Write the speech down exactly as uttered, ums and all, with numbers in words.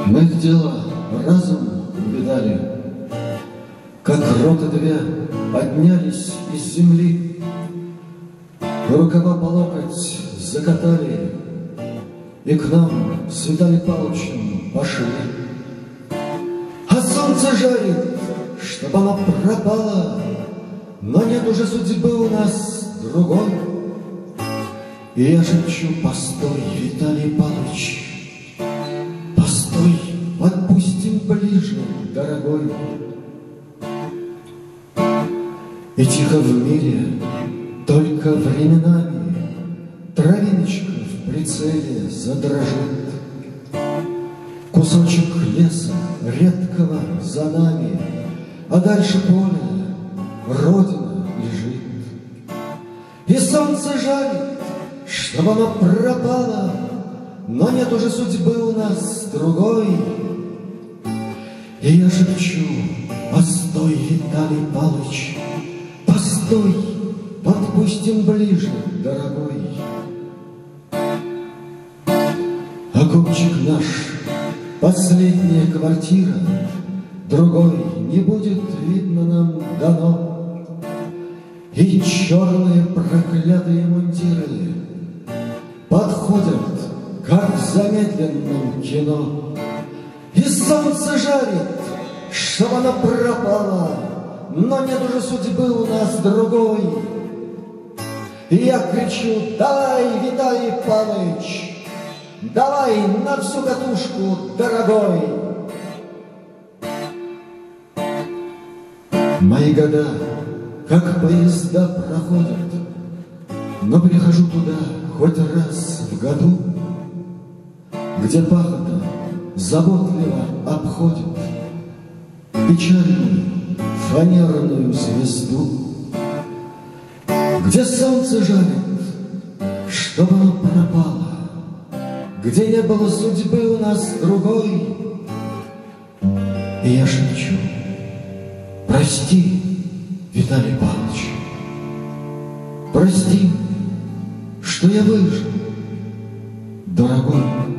Мы в дело разум увидали, как роты две поднялись из земли, рукава по локоть закатали и к нам с Виталием Павловичем пошли. А солнце жарит, чтоб оно пропало, но нет уже судьбы у нас другой. И я шепчу: постой, Виталий Павлович, постой, подпустим ближе, дорогой. И тихо в мире, только временами, травиночка в прицеле задрожит. Кусочек леса редкого за нами, а дальше поле, родина лежит. И солнце жарит, чтоб оно пропало, но нет уже судьбы у нас другой. И я шепчу: постой, Виталий Павлович, постой, подпустим ближе, дорогой. Окопчик наш, последняя квартира, другой не будет, видно, нам дано. И черные проклятые мундиры подходят, как в замедленном кино. И солнце жарит, чтоб оно пропало, но нет уже судьбы у нас другой. И я кричу: давай, Виталий Павлович, давай на всю катушку, дорогой. Мои года, как поезда, проходят, но прихожу туда хоть раз в году, где пахота заботливо обходит печальную фанерную звезду, где солнце жарит, чтоб оно пропало, где не было судьбы у нас другой. И я шепчу: прости, Виталий Павлович, прости, что я выжил, дорогой.